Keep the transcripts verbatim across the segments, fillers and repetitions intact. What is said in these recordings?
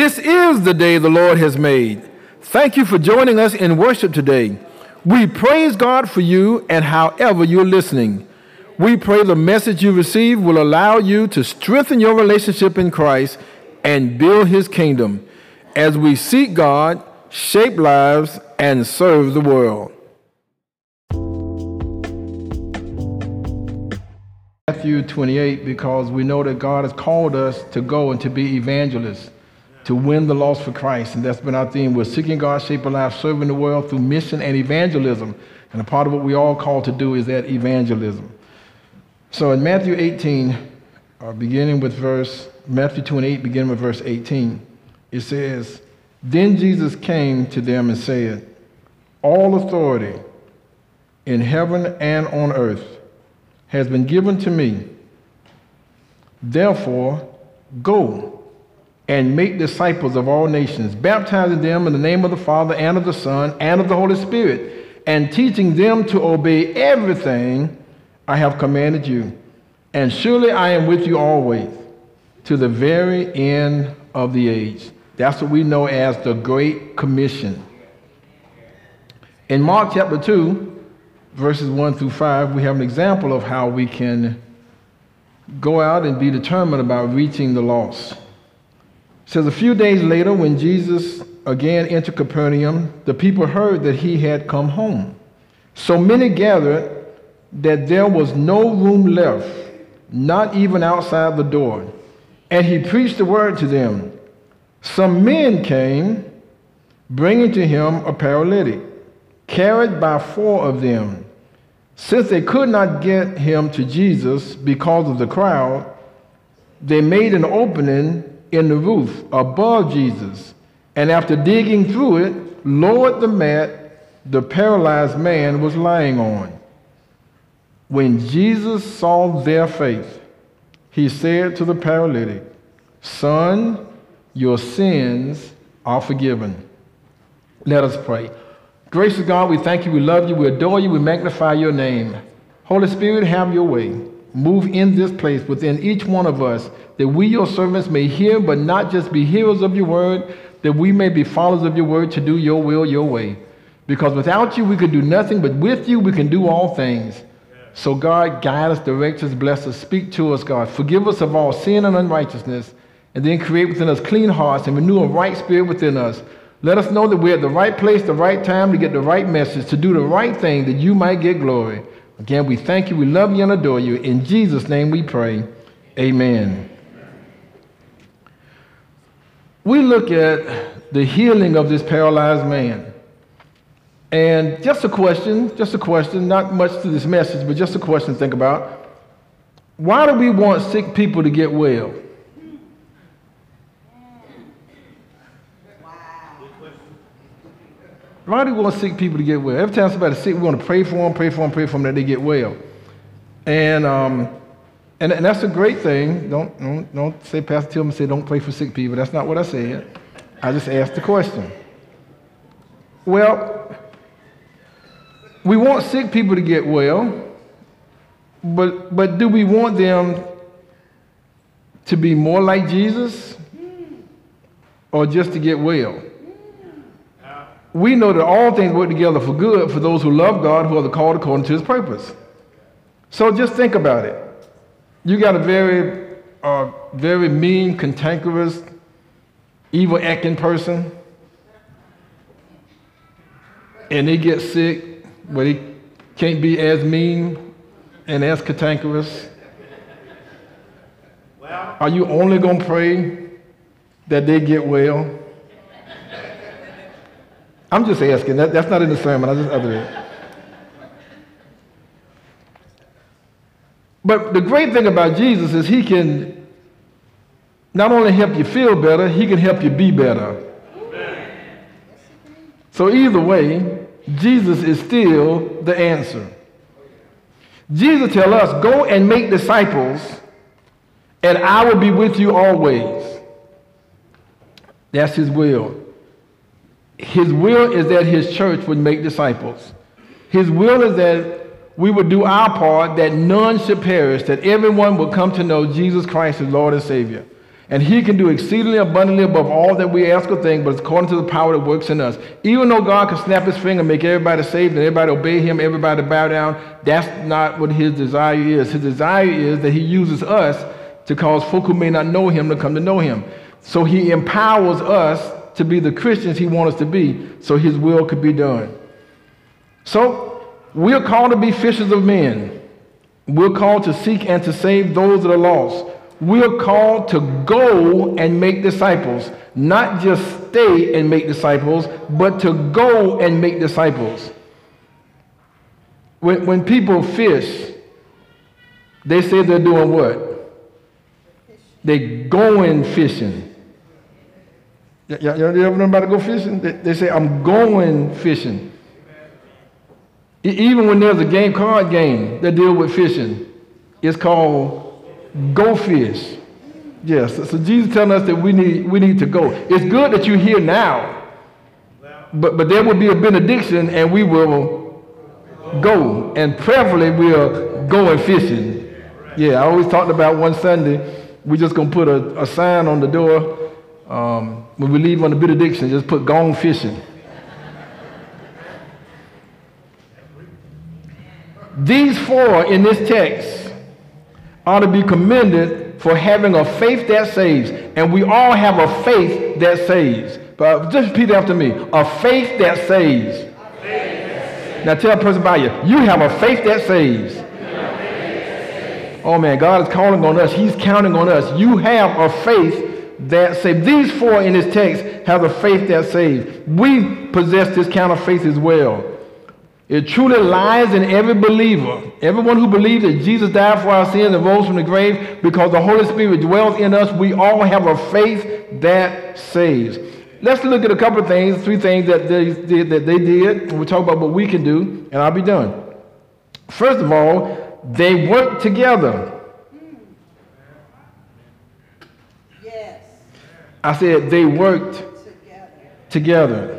This is the day the Lord has made. Thank you for joining us in worship today. We praise God for you and however you're listening. We pray the message you receive will allow you to strengthen your relationship in Christ and build his kingdom as we seek God, shape lives, and serve the world. Matthew twenty-eight, because we know that God has called us to go and to be evangelists, to win the lost for Christ. And that's been our theme. We're seeking God, shape our lives, serving the world through mission and evangelism. And a part of what we all called to do is that evangelism. So in Matthew eighteen, uh, beginning with verse, Matthew twenty-eight, beginning with verse eighteen, it says, "Then Jesus came to them and said, all authority in heaven and on earth has been given to me. Therefore, go and make disciples of all nations, baptizing them in the name of the Father and of the Son and of the Holy Spirit, and teaching them to obey everything I have commanded you. And surely I am with you always, to the very end of the age." That's what we know as the Great Commission. In Mark chapter two, verses one through five, we have an example of how we can go out and be determined about reaching the lost. It says, a few days later, when Jesus again entered Capernaum, the people heard that he had come home. So many gathered that there was no room left, not even outside the door. And he preached the word to them. Some men came, bringing to him a paralytic, carried by four of them. Since they could not get him to Jesus because of the crowd, they made an opening in the roof above Jesus, and after digging through it, lowered the mat the paralyzed man was lying on. When Jesus saw their faith, he said to the paralytic, "Son, your sins are forgiven." Let us pray. Gracious God, we thank you, we love you, we adore you, we magnify your name. Holy Spirit, have your way. Move in this place within each one of us, that we, your servants, may hear, but not just be hearers of your word, that we may be followers of your word to do your will, your way. Because without you, we could do nothing, but with you, we can do all things. So God, guide us, direct us, bless us, speak to us, God. Forgive us of all sin and unrighteousness, and then create within us clean hearts and renew a right spirit within us. Let us know that we're at the right place, the right time to get the right message, to do the right thing, that you might get glory. Again, we thank you, we love you, and adore you. In Jesus' name we pray. Amen. We look at the healing of this paralyzed man. And just a question, just a question, not much to this message, but just a question to think about. Why do we want sick people to get well? Why do we want sick people to get well? Every time somebody's sick, we want to pray for them, pray for them, pray for them that they get well. And um, and, and that's a great thing. Don't, don't, don't say Pastor Tillman said don't pray for sick people. That's not what I said. I just asked the question. Well, we want sick people to get well, but but do we want them to be more like Jesus or just to get well? We know that all things work together for good for those who love God, who are called according to his purpose. So just think about it. You got a very, uh, very mean, cantankerous, evil-acting person, and they get sick, but he can't be as mean and as cantankerous. Are you only going to pray that they get well? I'm just asking. That, that's not in the sermon. I just uttered it. But the great thing about Jesus is he can not only help you feel better, he can help you be better. Amen. So either way, Jesus is still the answer. Jesus tells us, go and make disciples, and I will be with you always. That's his will. His will is that his church would make disciples. His will is that we would do our part, that none should perish, that everyone would come to know Jesus Christ as Lord and Savior. And he can do exceedingly abundantly above all that we ask or think, but it's according to the power that works in us. Even though God can snap his finger and make everybody saved and everybody obey him, everybody bow down, that's not what his desire is. His desire is that he uses us to cause folk who may not know him to come to know him. So he empowers us to be the Christians he wants us to be so his will could be done. So we're called to be fishers of men. We're called to seek and to save those that are lost. We're called to go and make disciples, not just stay and make disciples, but to go and make disciples. When, when people fish, they say they're doing what? They're going fishing. You, you, you ever know about to go fishing? They, they say, I'm going fishing. E- even when there's a game, card game that deal with fishing, it's called go fish. Yes, so Jesus telling us that we need we need to go. It's good that you're here now, but but there will be a benediction and we will go, and preferably we're going fishing. Yeah, I always talked about one Sunday, we're just gonna put a, a sign on the door um, when we leave on the benediction, just put "gone fishing." These four in this text ought to be commended for having a faith that saves. And we all have a faith that saves. But just repeat after me. A faith that saves. A faith that saves. Now tell a person by you, you have a faith that saves. Faith that saves. Oh man, God is calling on us. He's counting on us. You have a faith that saves. These four in this text have a faith that saves. We possess this kind of faith as well. It truly lies in every believer, everyone who believes that Jesus died for our sins and rose from the grave, because the Holy Spirit dwells in us. We all have a faith that saves. Let's look at a couple of things, three things that they did, that they did, and we'll talk about what we can do, and I'll be done. First of all, they worked together. Yes. I said they worked together. together.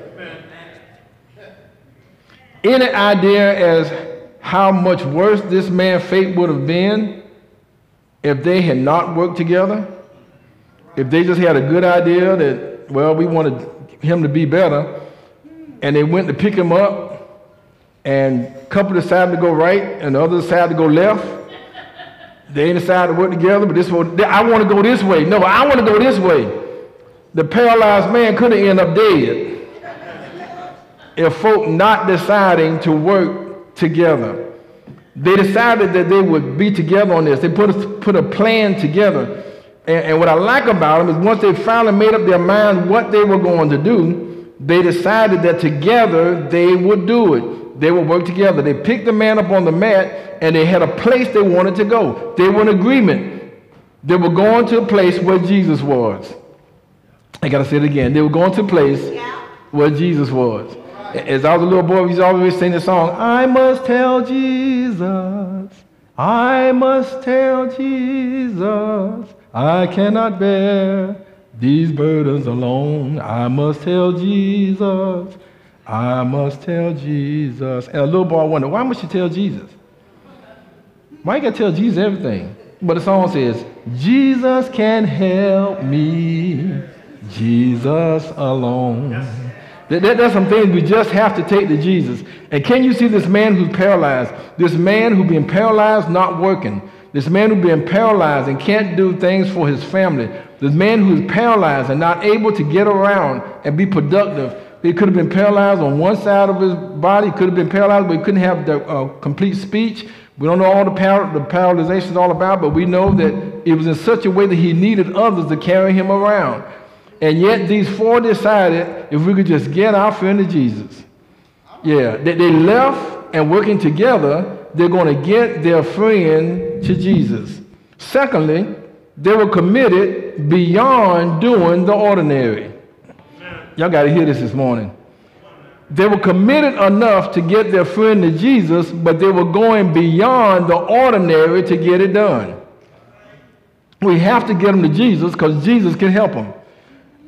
Any idea as how much worse this man's fate would have been if they had not worked together? If they just had a good idea that, well, we wanted him to be better, and they went to pick him up, and a couple decided to go right, and the other decided to go left. They decided to work together, but this one, I want to go this way. No, I want to go this way. The paralyzed man could have ended up dead if folk not deciding to work together. They decided that they would be together on this. They put a, put a plan together. And, and what I like about them is once they finally made up their mind what they were going to do, they decided that together they would do it. They would work together. They picked the man up on the mat, and they had a place they wanted to go. They were in agreement. They were going to a place where Jesus was. I got to say it again. They were going to a place where Jesus was. As I was a little boy, we used to always sing the song, I must tell Jesus, I must tell Jesus, I cannot bear these burdens alone. I must tell Jesus, I must tell Jesus. And a little boy wondered, why must you tell Jesus? Why you got to tell Jesus everything? But the song says, Jesus can help me, Jesus alone. That, that, that's some things we just have to take to Jesus. And can you see this man who's paralyzed? This man who's been paralyzed, not working. This man who's been paralyzed and can't do things for his family. This man who's paralyzed and not able to get around and be productive. He could have been paralyzed on one side of his body. He could have been paralyzed, but he couldn't have the uh, complete speech. We don't know all the, par- the paralyzation is all about, but we know that it was in such a way that he needed others to carry him around. And yet these four decided if we could just get our friend to Jesus. Yeah, they, they left, and working together, they're going to get their friend to Jesus. Secondly, they were committed beyond doing the ordinary. Y'all got to hear this this morning. They were committed enough to get their friend to Jesus, but they were going beyond the ordinary to get it done. We have to get them to Jesus because Jesus can help them.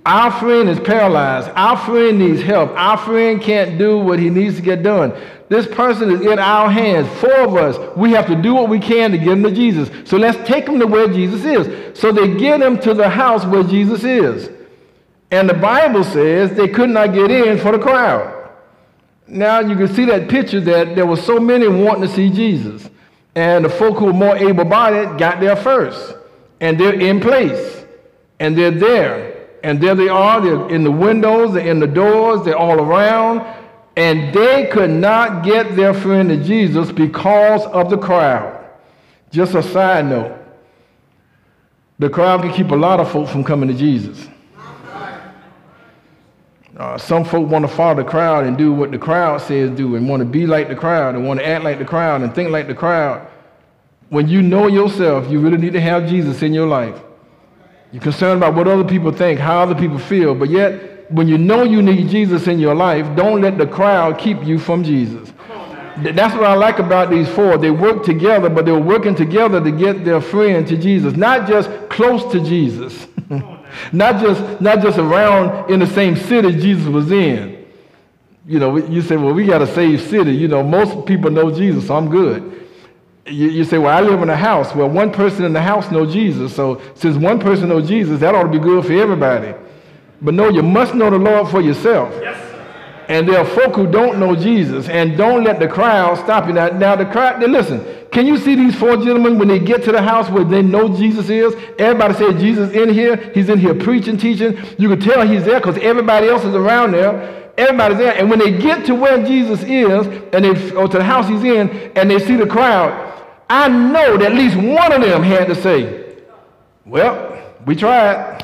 Our friend is paralyzed. Our friend needs help. Our friend can't do what he needs to get done. This person is in our hands. Four of us, we have to do what we can to get him to Jesus. So let's take him to where Jesus is. So they get him to the house where Jesus is. And the Bible says they could not get in for the crowd. Now you can see that picture that there were so many wanting to see Jesus. And the folk who were more able-bodied got there first. And they're in place. And they're there. And there they are. They're in the windows. They're in the doors. They're all around. And they could not get their friend to Jesus because of the crowd. Just a side note. The crowd can keep a lot of folk from coming to Jesus. Uh, some folk want to follow the crowd and do what the crowd says do and want to be like the crowd and want to act like the crowd and think like the crowd. When you know yourself, you really need to have Jesus in your life. You're concerned about what other people think, how other people feel, but yet when you know you need Jesus in your life, don't let the crowd keep you from Jesus. That's what I like about these four. They work together, but they were working together to get their friend to Jesus, not just close to Jesus. Not just, not just around in the same city Jesus was in. You know, you say, well, we got a saved city. You know, most people know Jesus, so I'm good. You, you say, well, I live in a house. Well, one person in the house knows Jesus. So since one person knows Jesus, that ought to be good for everybody. But no, you must know the Lord for yourself. Yes. And there are folk who don't know Jesus, and don't let the crowd stop you. Now, now the crowd, now listen, can you see these four gentlemen when they get to the house where they know Jesus is? Everybody said Jesus in here. He's in here preaching, teaching. You can tell he's there because everybody else is around there. Everybody's there. And when they get to where Jesus is, and they or to the house he's in, and they see the crowd, I know that at least one of them had to say, well, we tried.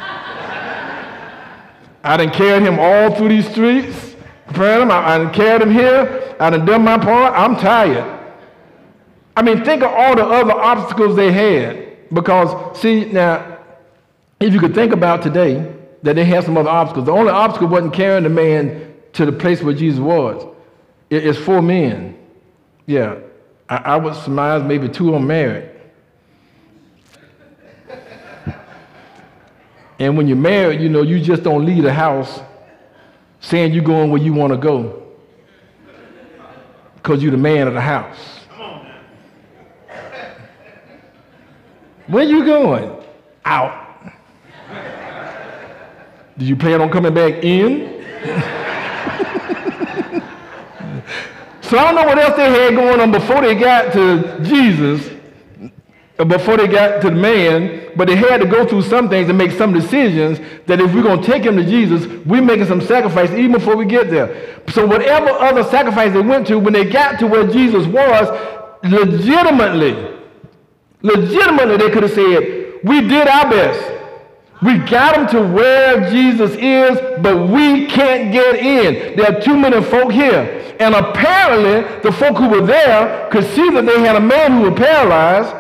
I done carried him all through these streets. Him. I, I done carried him here. I done done my part. I'm tired. I mean, think of all the other obstacles they had. Because, see, now, if you could think about today, that they had some other obstacles. The only obstacle wasn't carrying the man to the place where Jesus was. It, it's four men. Yeah. I, I would surmise maybe two of them married. And when you're married, you know, you just don't leave the house saying you're going where you want to go because you're the man of the house. Where you going? Out. Did you plan on coming back in? So I don't know what else they had going on before they got to Jesus, or before they got to the man, but they had to go through some things and make some decisions that if we're going to take him to Jesus, we're making some sacrifice even before we get there. So whatever other sacrifice they went to, when they got to where Jesus was, legitimately, legitimately they could have said, we did our best. We got him to where Jesus is, but we can't get in. There are too many folk here. And apparently, the folk who were there could see that they had a man who was paralyzed.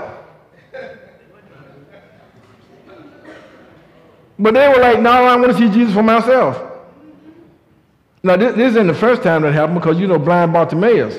But they were like, no, I want to see Jesus for myself. Now, this, this isn't the first time that happened because, you know, blind Bartimaeus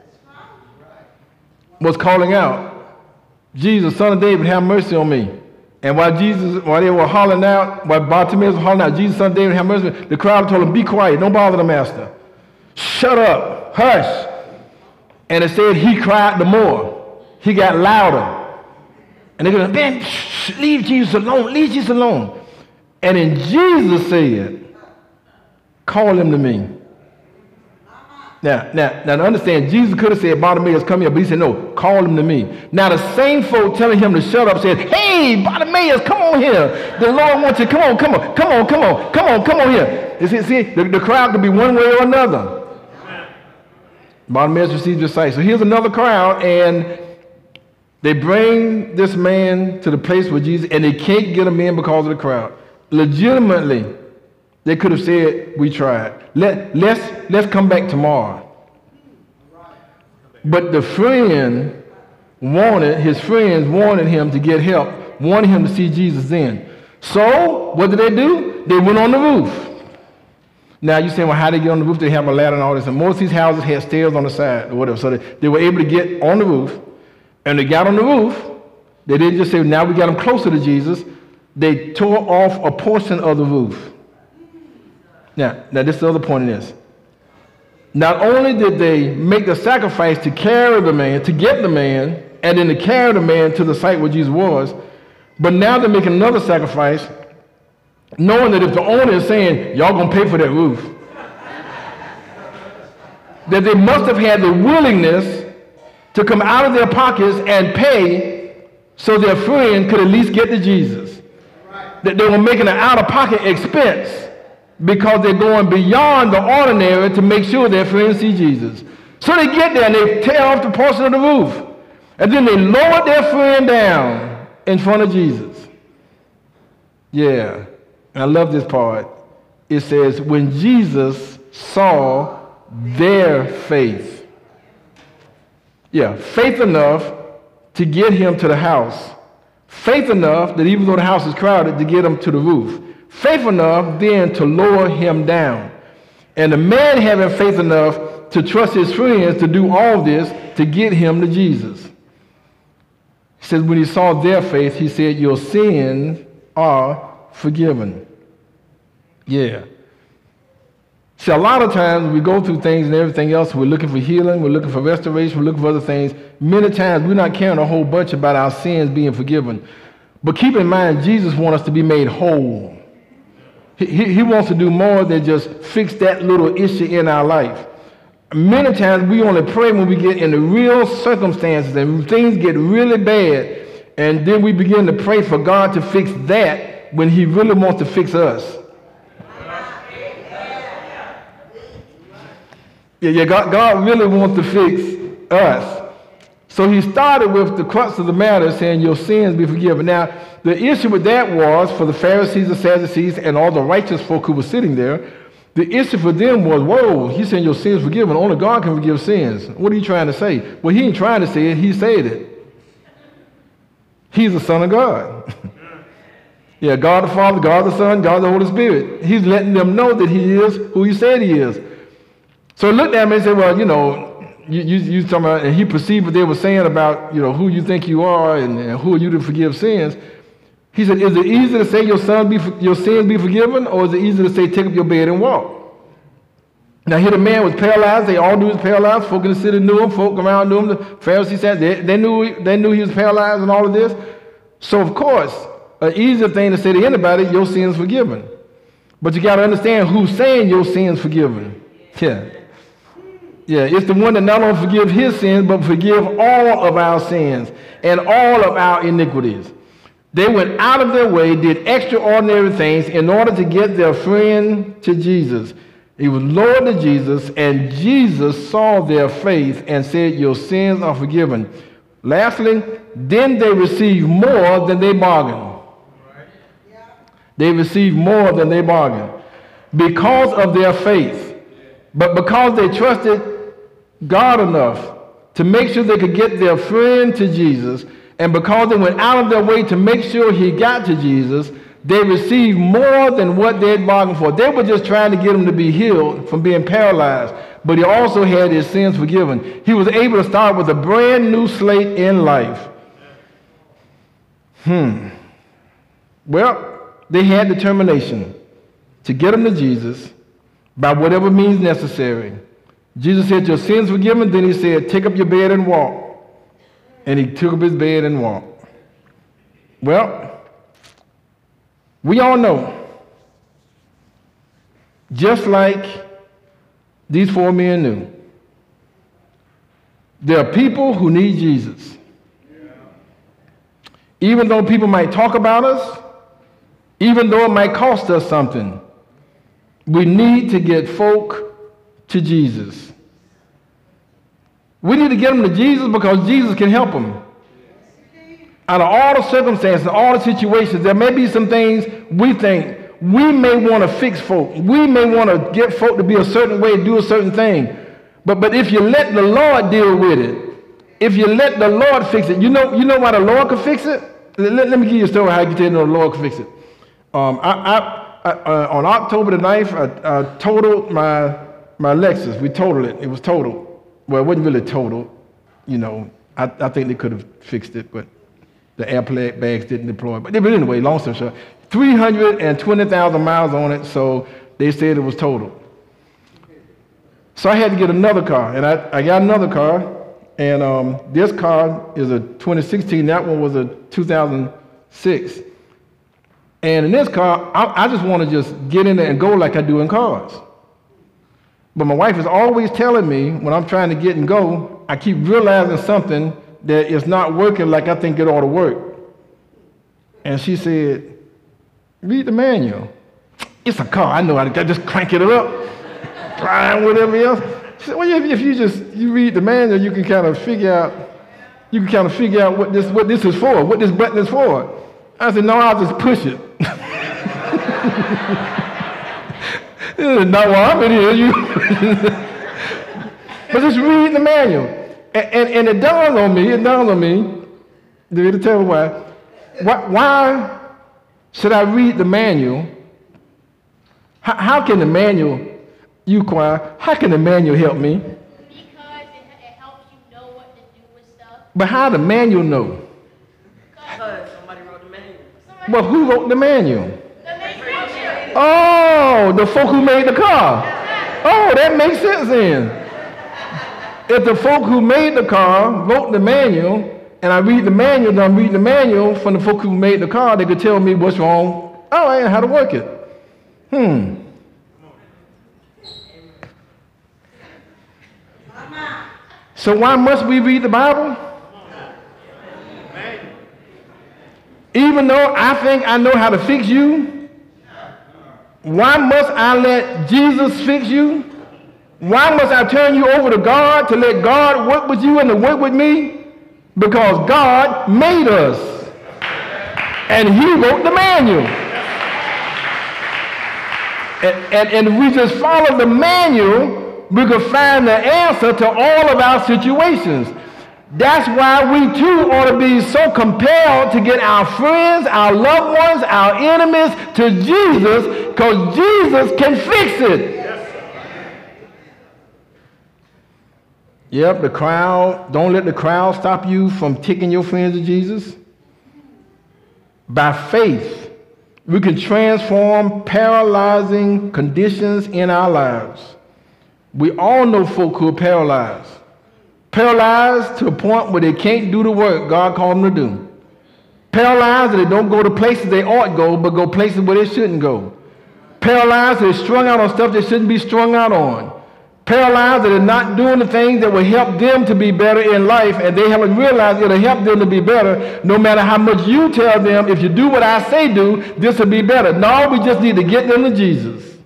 was calling out, Jesus, son of David, have mercy on me. And while Jesus, while they were hollering out, while Bartimaeus was hollering out, Jesus, son of David, have mercy on me, the crowd told him, be quiet, don't bother the master. Shut up, hush. And it said he cried the more. He got louder. And they go, man, shh, leave Jesus alone, leave Jesus alone. And then Jesus said, call him to me. Now, now, now to understand, Jesus could have said, Bartimaeus, come here, but he said, no, call him to me. Now the same folk telling him to shut up said, hey, Bartimaeus, come on here. The Lord wants you, come on, come on, come on, come on, come on, come on here. You see, see the, the crowd could be one way or another. Bartimaeus received his sight. So here's another crowd, and they bring this man to the place where Jesus, and they can't get him in because of the crowd. Legitimately, they could have said, we tried. Let, let's, let's come back tomorrow. But the friend wanted, his friends wanted him to get help, wanted him to see Jesus then. So, what did they do? They went on the roof. Now, you're saying, well, how did they get on the roof? They have a ladder and all this. And most of these houses had stairs on the side or whatever. So they, they were able to get on the roof. And they got on the roof. They didn't just say, now we got them closer to Jesus. They tore off a portion of the roof. Now, now this is the other point in this. Not only did they make the sacrifice to carry the man, to get the man, and then to carry the man to the site where Jesus was, but now they're making another sacrifice, knowing that if the owner is saying, y'all gonna pay for that roof, that they must have had the willingness to come out of their pockets and pay so their friend could at least get to Jesus. That they were making an out-of-pocket expense because they're going beyond the ordinary to make sure their friends see Jesus. So they get there and they tear off the portion of the roof. And then they lower their friend down in front of Jesus. Yeah, and I love this part. It says, when Jesus saw their faith. Yeah, faith enough to get him to the house. Faith enough that even though the house is crowded, to get him to the roof. Faith enough then to lower him down. And the man having faith enough to trust his friends to do all this to get him to Jesus. He says when he saw their faith, he said, your sins are forgiven. Yeah. See, a lot of times we go through things and everything else, we're looking for healing, we're looking for restoration, we're looking for other things. Many times we're not caring a whole bunch about our sins being forgiven. But keep in mind, Jesus wants us to be made whole. He, he, he wants to do more than just fix that little issue in our life. Many times we only pray when we get in the real circumstances and things get really bad, and then we begin to pray for God to fix that when he really wants to fix us. Yeah, yeah, God, God really wants to fix us. So he started with the crux of the matter, saying your sins be forgiven. Now, the issue with that was for the Pharisees, the Sadducees, and all the righteous folk who were sitting there, the issue for them was, whoa, he's saying your sins forgiven. Only God can forgive sins. What are you trying to say? Well, he ain't trying to say it. He said it. He's the Son of God. Yeah, God the Father, God the Son, God the Holy Spirit. He's letting them know that he is who he said he is. So he looked at me and said, well, you know, you, you, you talking about, and he perceived what they were saying about, you know, who you think you are and, and who are you to forgive sins. He said, is it easy to say your, son be, your sins be forgiven, or is it easy to say take up your bed and walk? Now here the man was paralyzed. They all knew he was paralyzed. Folk in the city knew him. Folk around knew him. The Pharisees said they, they, knew, they knew he was paralyzed and all of this. So of course, an easier thing to say to anybody, your sins forgiven. But you got to understand who's saying your sins forgiven. Yeah. Yeah, it's the one that not only forgive his sins, but forgive all of our sins and all of our iniquities. They went out of their way, did extraordinary things in order to get their friend to Jesus. He was lowered to Jesus, and Jesus saw their faith and said, your sins are forgiven. Lastly, then they received more than they bargained. They received more than they bargained because of their faith. But because they trusted God enough to make sure they could get their friend to Jesus, and because they went out of their way to make sure he got to Jesus, they received more than what they had bargained for. They were just trying to get him to be healed from being paralyzed, but he also had his sins forgiven. He was able to start with a brand new slate in life. Hmm. Well, they had determination to get him to Jesus by whatever means necessary. Jesus said, your sins forgiven. Then he said, take up your bed and walk. And he took up his bed and walked. Well, we all know, just like these four men knew, there are people who need Jesus. Even though people might talk about us, even though it might cost us something, we need to get folk to Jesus. We need to get them to Jesus because Jesus can help them. Out of all the circumstances, all the situations, there may be some things we think we may want to fix folk. We may want to get folk to be a certain way, do a certain thing. But, but if you let the Lord deal with it, if you let the Lord fix it, you know, you know why the Lord can fix it? Let, let me give you a story how you can tell you know the Lord can fix it. Um, I, I, I, uh, on October the ninth, I, I totaled my, my Lexus. We totaled it. It was totaled. Well, it wasn't really total, you know. I, I think they could have fixed it, but the airbags didn't deploy. But anyway, long story short, three hundred twenty thousand miles on it, so they said it was totaled. So I had to get another car, and I, I got another car, and um, this car is a twenty sixteen, that one was a two thousand six. And in this car, I, I just want to just get in there and go like I do in cars. But my wife is always telling me when I'm trying to get and go, I keep realizing something that is not working like I think it ought to work. And she said, read the manual. It's a car, I know how to just crank it up, drive whatever else. She said, well, if, if you just you read the manual, you can kind of figure out, you can kind of figure out what this what this is for, what this button is for. I said, no, I'll just push it. This is not why I'm in here. You but just read the manual. And, and, and it dawned on me, it dawned on me, to tell you why, why, why should I read the manual? How, how can the manual, you choir, how can the manual help me? Because it, it helps you know what to do with stuff. But how the manual know? Because somebody wrote the manual. Well, who wrote the manual? The manufacturer. Oh, the folk who made the car. Oh, that makes sense then. If the folk who made the car wrote the manual, and I read the manual, and I'm reading the manual from the folk who made the car, they could tell me what's wrong, all right, and how to work it. Hmm. So why must we read the Bible? Even though I think I know how to fix you, why must I let Jesus fix you? Why must I turn you over to God to let God work with you and to work with me? Because God made us. And he wrote the manual. And, and, and if we just follow the manual, we can find the answer to all of our situations. That's why we too ought to be so compelled to get our friends, our loved ones, our enemies to Jesus, because Jesus can fix it. Yep, the crowd, don't let the crowd stop you from taking your friends to Jesus. By faith, we can transform paralyzing conditions in our lives. We all know folk who are paralyzed. Paralyzed to a point where they can't do the work God called them to do. Paralyzed that they don't go to places they ought to go, but go places where they shouldn't go. Paralyzed that they're strung out on stuff they shouldn't be strung out on. Paralyzed that they're not doing the things that will help them to be better in life, and they haven't realized it'll help them to be better no matter how much you tell them, if you do what I say do, this will be better. No, we just need to get them to Jesus.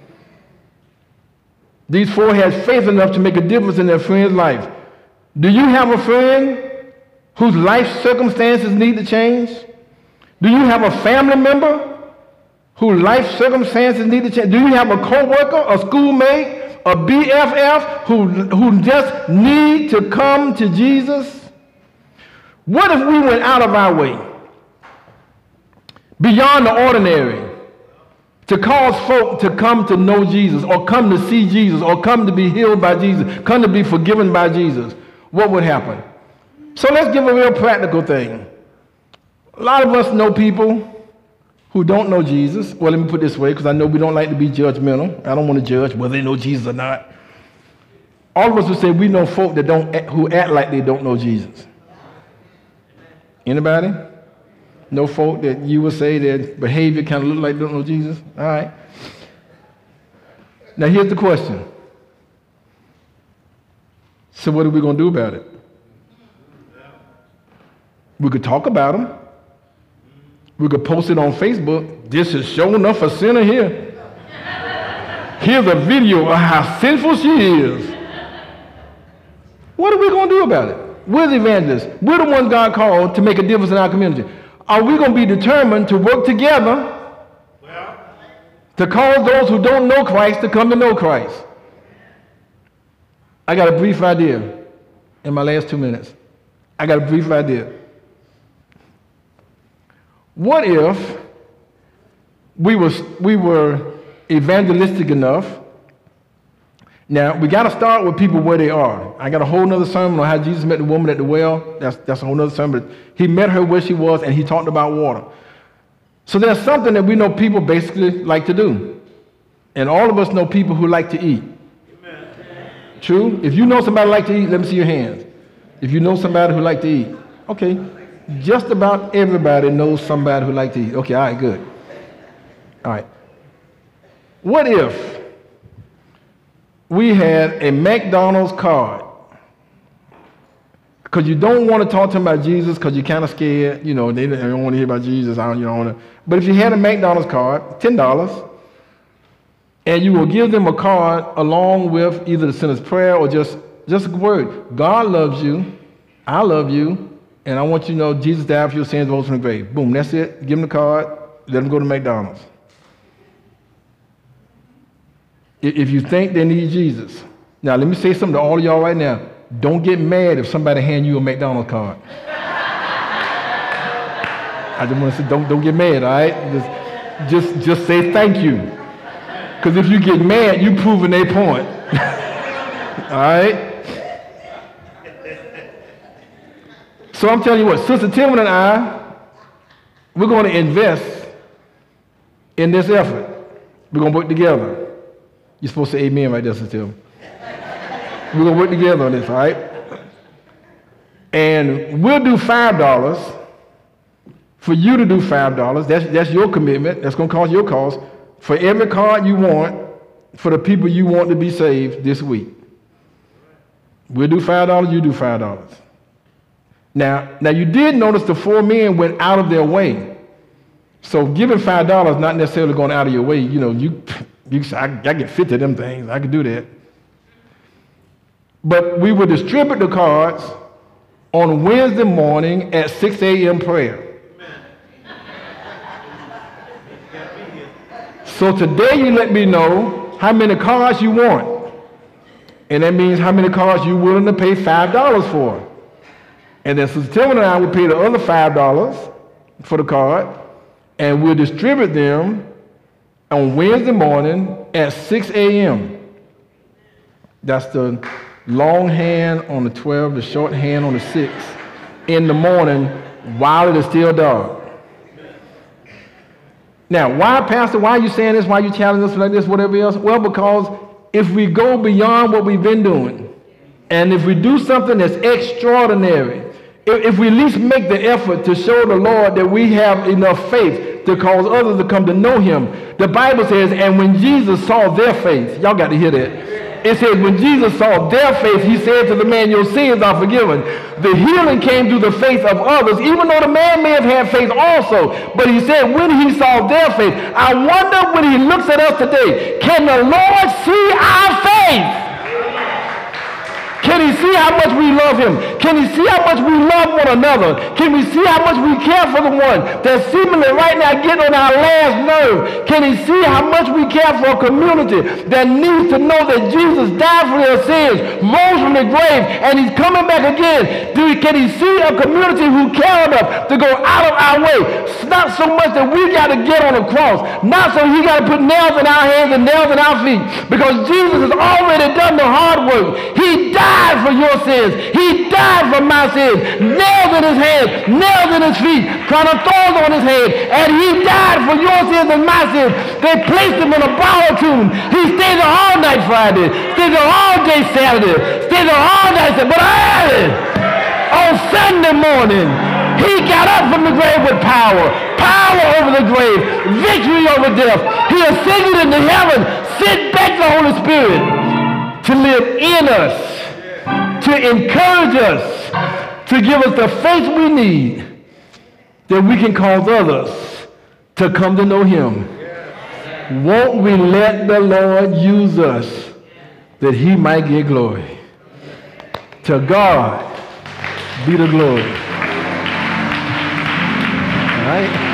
These four had faith enough to make a difference in their friend's life. Do you have a friend whose life circumstances need to change? Do you have a family member whose life circumstances need to change? Do you have a co-worker, a schoolmate, a B F F who, who just need to come to Jesus? What if we went out of our way, beyond the ordinary, to cause folk to come to know Jesus, or come to see Jesus, or come to be healed by Jesus, come to be forgiven by Jesus? What would happen? So let's give a real practical thing. A lot of us know people who don't know Jesus. Well, let me put it this way, because I know we don't like to be judgmental. I don't want to judge whether they know Jesus or not. All of us would say we know folk that don't who act like they don't know Jesus. Anybody? No folk that you would say that behavior kind of look like they don't know Jesus? All right. Now here's the question. So what are we going to do about it? We could talk about them. We could post it on Facebook. This is sure enough a sinner here. Here's a video of how sinful she is. What are we going to do about it? We're the evangelists. We're the ones God called to make a difference in our community. Are we going to be determined to work together to cause those who don't know Christ to come to know Christ? I got a brief idea in my last two minutes. I got a brief idea. What if we were, we were evangelistic enough? Now, we got to start with people where they are. I got a whole nother sermon on how Jesus met the woman at the well. That's, that's a whole nother sermon. But he met her where she was, and he talked about water. So there's something that we know people basically like to do. And all of us know people who like to eat. Amen. True? If you know somebody like to eat, let me see your hands. If you know somebody who like to eat. Okay. Just about everybody knows somebody who like to eat. Okay, all right, good. All right. What if we had a McDonald's card? Because you don't want to talk to them about Jesus because you're kind of scared. You know, they don't want to hear about Jesus. I don't, you don't want to. But if you had a McDonald's card, ten dollars, and you will give them a card along with either the sinner's prayer or just, just a word. God loves you. I love you. And I want you to know Jesus died for your sins, rose from the grave. Boom, that's it. Give them the card. Let them go to McDonald's. If you think they need Jesus. Now, let me say something to all of y'all right now. Don't get mad if somebody hand you a McDonald's card. I just want to say, don't, don't get mad, all right? Just, just, just say thank you. Because if you get mad, you're proving their point. All right? So I'm telling you what, Sister Tillman and I, we're going to invest in this effort. We're going to work together. You're supposed to say amen right there, Sister Tillman. We're going to work together on this, all right? And we'll do five dollars for you to do five dollars. That's, that's your commitment. That's going to cost your cost. For every card you want, for the people you want to be saved this week. We'll do five dollars, you do five dollars. Now, now you did notice the four men went out of their way. So giving five dollars not necessarily going out of your way. You know, you, you I, I get fifty of them things. I could do that. But we will distribute the cards on Wednesday morning at six a.m. prayer. So today you let me know how many cards you want. And that means how many cards you're willing to pay five dollars for. And then Sister Tillman and I will pay the other five dollars for the card, and we'll distribute them on Wednesday morning at six a.m. That's the long hand on the twelve, the short hand on the six, in the morning while it is still dark. Now, why, Pastor, why are you saying this? Why are you challenging us like this, whatever else? Well, because if we go beyond what we've been doing, and if we do something that's extraordinary, if, if we at least make the effort to show the Lord that we have enough faith to cause others to come to know him, the Bible says, and when Jesus saw their faith, y'all got to hear that. It says, when Jesus saw their faith, he said to the man, your sins are forgiven. The healing came through the faith of others, even though the man may have had faith also. But he said, when he saw their faith, I wonder when he looks at us today, can the Lord see our faith? Can he see how much we love him? Can he see how much we love one another? Can we see how much we care for the one that's seemingly right now getting on our last nerve? Can he see how much we care for a community that needs to know that Jesus died for their sins, rose from the grave, and he's coming back again? Do, can he see a community who care enough to go out of our way? Not so much that we got to get on a cross, not so he got to put nails in our hands and nails in our feet, because Jesus has already done the hard work. He died for your sins. He died for my sins. Nails in his hands, nails in his feet, crown of thorns on his head, and he died for your sins and my sins. They placed him in a borrowed tomb. He stayed there all night Friday, stayed there all day Saturday, stayed there all night Saturday. But early on Sunday morning, he got up from the grave with power, power over the grave, victory over death. He ascended into heaven, sent back the Holy Spirit to live in us, to encourage us, to give us the faith we need that we can cause others to come to know him. Won't we let the Lord use us that he might get glory? To God be the glory. All right?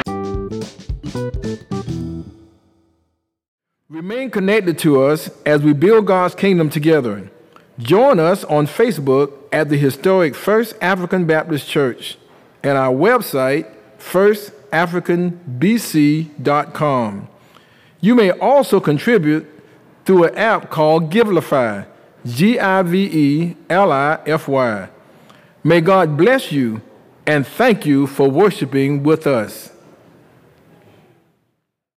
Remain connected to us as we build God's kingdom together. Join us on Facebook at the historic First African Baptist Church and our website, first african b c dot com. You may also contribute through an app called Givelify, G I V E L I F Y. May God bless you and thank you for worshiping with us.